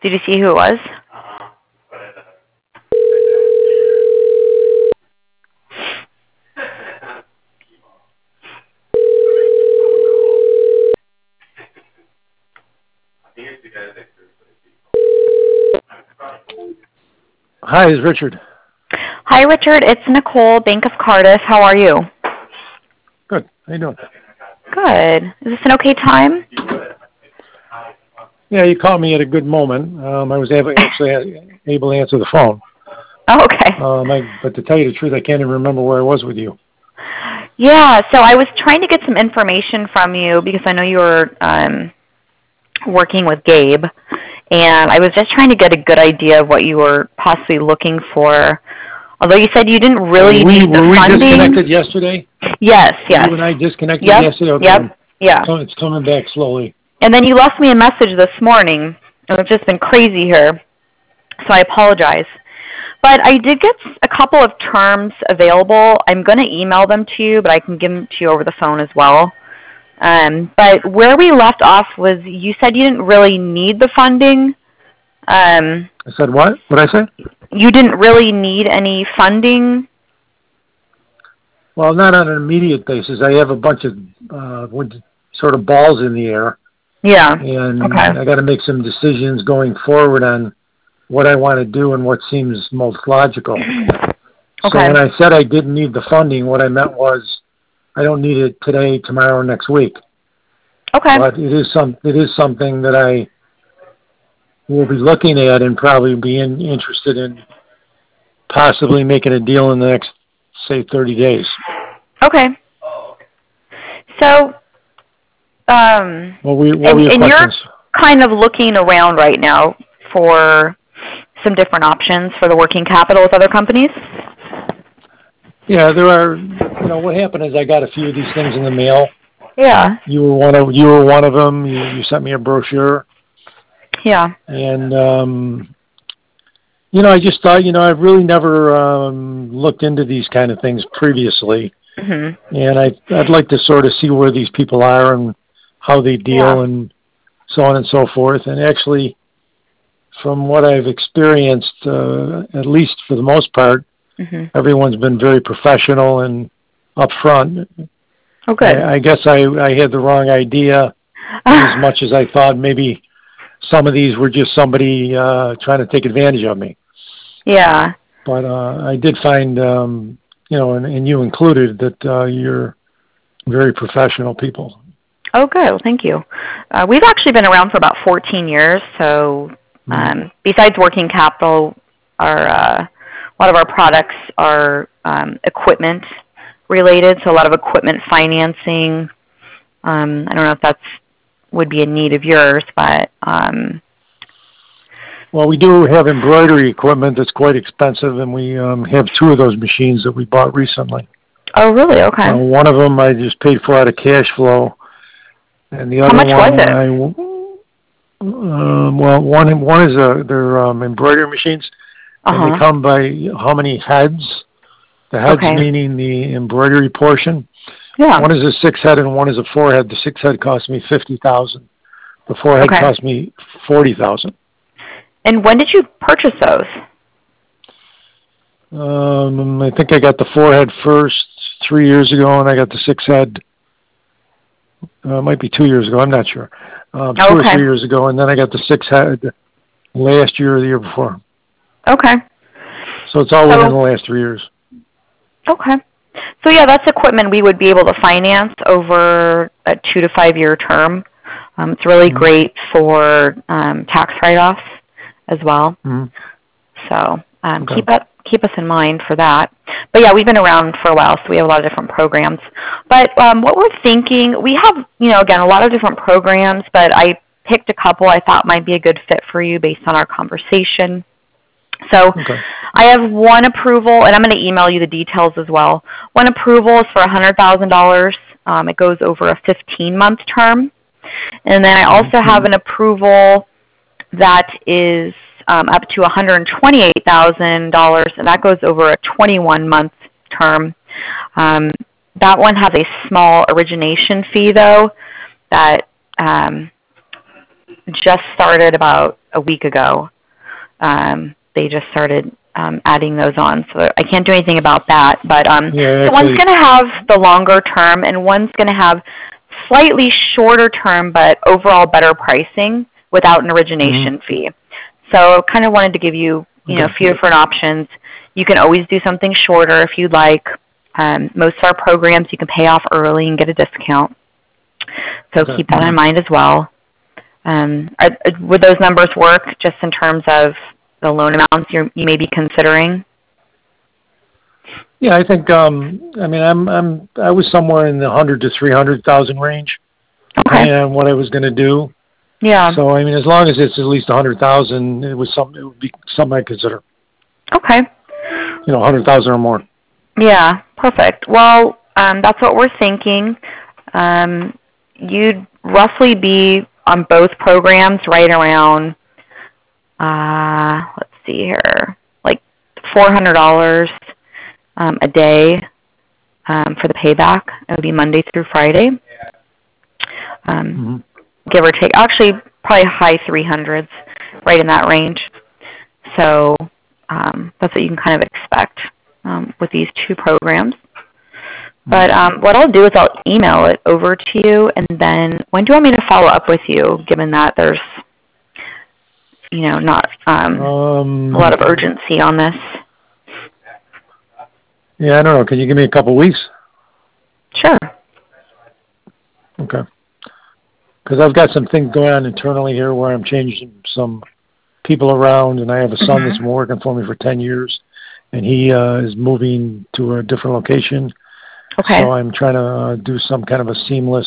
Did you see who it was? Hi, it's Richard. Hi, Richard. It's Nicole, Bank of Cardiff. How are you? Good. How you doing? Good. Is this an okay time? Yeah, you caught me at a good moment. I was actually able to answer the phone. Oh, okay. But to tell you the truth, I can't even remember where I was with you. Yeah, so I was trying to get some information from you because I know you were working with Gabe, and I was just trying to get a good idea of what you were possibly looking for. Although you said you didn't really need the funding. Were we disconnected yesterday? Yes. You and I disconnected Yep. yesterday? Okay. Yep. Yeah. It's coming back slowly. And then you left me a message this morning, and it's just been crazy here, so I apologize. But I did get a couple of terms available. I'm going to email them to you, but I can give them to you over the phone as well. But where we left off was you said you didn't really need the funding. I said what? What did I say? You didn't really need any funding? Well, not on an immediate basis. I have a bunch of sort of balls in the air. Yeah. And okay. I got to make some decisions going forward on what I want to do and what seems most logical. Okay. So when I said I didn't need the funding, what I meant was I don't need it today, tomorrow, or next week. Okay. But it is something that I will be looking at and probably be interested in possibly making a deal in the next, say, 30 days. Okay. So, what were your questions? You're kind of looking around right now for some different options for the working capital with other companies? Yeah, there are. What happened is I got a few of these things in the mail. Yeah. You were one of them. You sent me a brochure. Yeah. And I just thought, I've really never looked into these kind of things previously. Mm-hmm. And I'd like to sort of see where these people are and how they deal and so on and so forth. And actually, from what I've experienced, at least for the most part, everyone's been very professional and upfront. Oh, good. I guess I had the wrong idea as much as I thought maybe some of these were just somebody trying to take advantage of me. Yeah. But I did find, and you included, that you're very professional people. Oh, good. Well, thank you. We've actually been around for about 14 years, so besides working capital, a lot of our products are equipment related, so a lot of equipment financing. I don't know if would be a need of yours, but well, we do have embroidery equipment that's quite expensive, and we have two of those machines that we bought recently. Oh, really? Okay. One of them I just paid for out of cash flow, and the other one. How much was it? Well, one is they're embroidery machines, and they come by how many heads. The heads meaning the embroidery portion. Yeah. One is a 6-head and one is a 4-head. The 6-head cost me $50,000. The 4-head cost me $40,000. And when did you purchase those? I think I got the 4-head first 3 years ago, and I got the 6-head. It might be 2 years ago. I'm not sure. 2 or 3 years ago, and then I got the 6-head last year or the year before. Okay. So it's all within the last 3 years. Okay. So yeah, that's equipment we would be able to finance over a 2 to 5 year term. It's really great for tax write-offs as well. So keep us in mind for that. But yeah, we've been around for a while, so we have a lot of different programs. But what we're thinking, we have, again, a lot of different programs, but I picked a couple I thought might be a good fit for you based on our conversation. So I have one approval, and I'm going to email you the details as well. One approval is for $100,000. It goes over a 15-month term. And then I also have an approval that is up to $128,000, and that goes over a 21-month term. That one has a small origination fee, though, that just started about a week ago. They just started adding those on, so I can't do anything about that. But so one's going to have the longer term, and one's going to have slightly shorter term, but overall better pricing without an origination fee. So kind of wanted to give you, a few different options. You can always do something shorter if you'd like. Most of our programs you can pay off early and get a discount. So keep that in mind as well. Would those numbers work just in terms of the loan amounts you may be considering? Yeah, I think. I was somewhere in the 100 to 300,000 range, depending on what I was going to do. Yeah. So as long as it's at least 100,000, it would be something I'd consider. Okay. 100,000 or more. Yeah, perfect. Well, that's what we're thinking. You'd roughly be on both programs right around, let's see here, like $400 a day for the payback. It would be Monday through Friday. Give or take. Actually, probably high 300s, right in that range. So that's what you can kind of expect with these two programs. But what I'll do is I'll email it over to you, and then when do you want me to follow up with you, given that there's, not a lot of urgency on this? Yeah, I don't know. Can you give me a couple weeks? Sure. Okay. Because I've got some things going on internally here where I'm changing some people around, and I have a son that's been working for me for 10 years, and he is moving to a different location. Okay. So I'm trying to do some kind of a seamless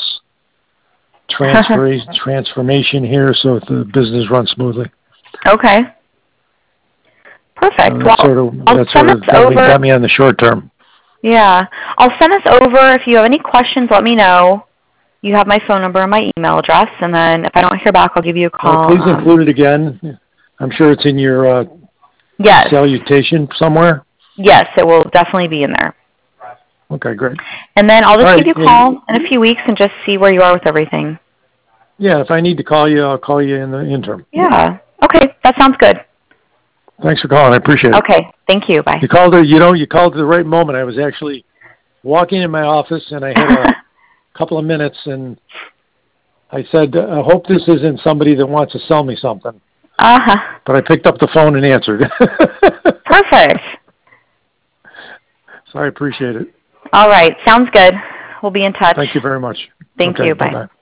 transformation here so the business runs smoothly. Okay. Perfect. Got me on the short term. Yeah. I'll send this over. If you have any questions, let me know. You have my phone number and my email address, and then if I don't hear back, I'll give you a call. Please include it again. I'm sure it's in your salutation somewhere. Yes, it will definitely be in there. Okay, great. And then I'll just give you a call in a few weeks and just see where you are with everything. Yeah, if I need to call you, I'll call you in the interim. Yeah. Okay, that sounds good. Thanks for calling. I appreciate it. Okay, thank you. Bye. You called at the right moment. I was actually walking in my office, and I had a couple of minutes, and I said, I hope this isn't somebody that wants to sell me something. But I picked up the phone and answered. Perfect. So I appreciate it. All right, sounds good. We'll be in touch. Thank you very much. Thank you. Bye. Bye-bye.